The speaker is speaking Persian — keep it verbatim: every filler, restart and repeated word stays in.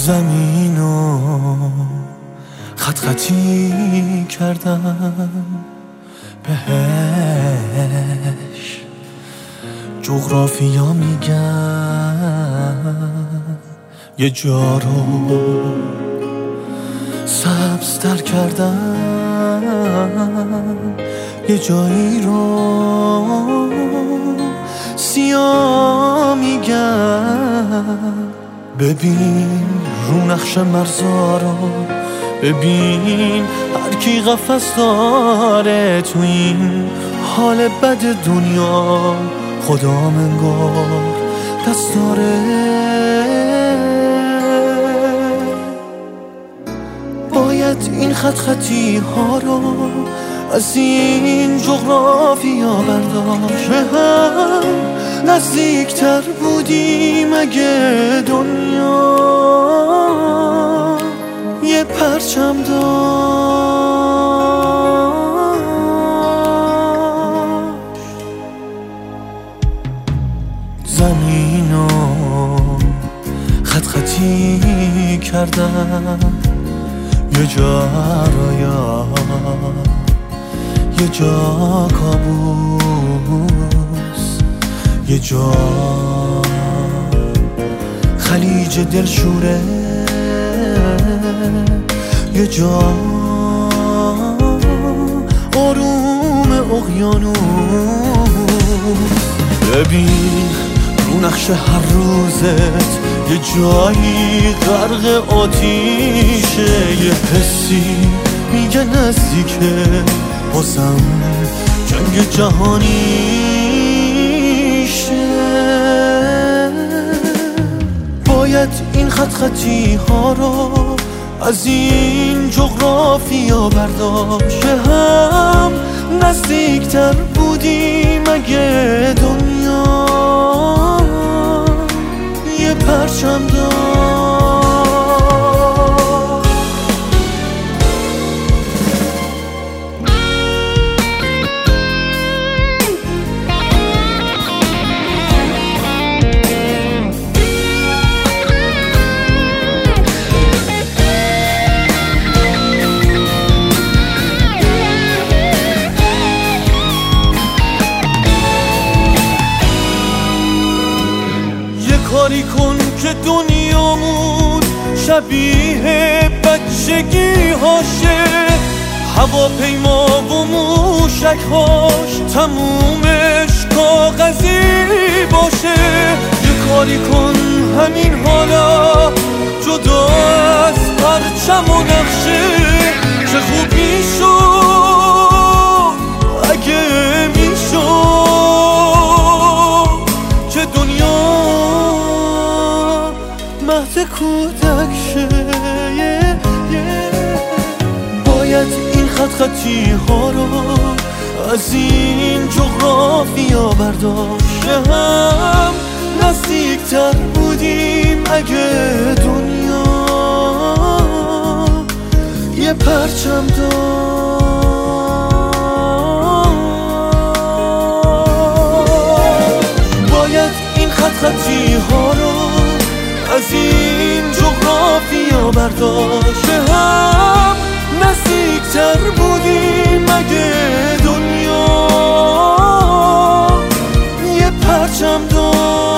زمینو خط خطی کردم بهش، جغرافیا میگن یه جا رو سبزتر کردم، یه جایی رو سیاه میگن. ببین رو نقش مرزا رو، ببین هر کی قفس داره تو این حال بد دنیا. خدا منگار دست داره، باید این خط خطی ها رو از این جغرافیا برداشت. به هم نزدیکتر بودیم اگه دنیا یه پرچم داشت. زمینو خط خطی کردم یه جا رویا، یه جا کابوس، یه جا خلیج دلشوره، یه جا آروم اقیانوس. ببین رو نقش هر روزت یه جایی غرق آتیشه، یه حسی میگه نزدیکه بازم جنگ جهانیشه. باید این خط خطی ها رو از این جغرافیا برداشت. به هم نزدیکتر بودیم اگه دنیا یه پرچم داشت. کاری کن که دنیامون شبیه بچگی هاشه، هواپیما و موشک هاش تمومش کاغذی باشه. یه کاری کن همین حالا جدا از پرچم و نقشه، چه خوب میشد اگه میشد که دنیا مهد کودک شه. باید این خط خطی ها رو از این جغرافیا برداشت. هم نزدیکتر بودیم اگه دنیا یه پرچم داشت. باید این خط خطی ها رو از این جغرافیا برداشت. هم نزدیکتر بودیم اگه دنیا یه پرچم داشت.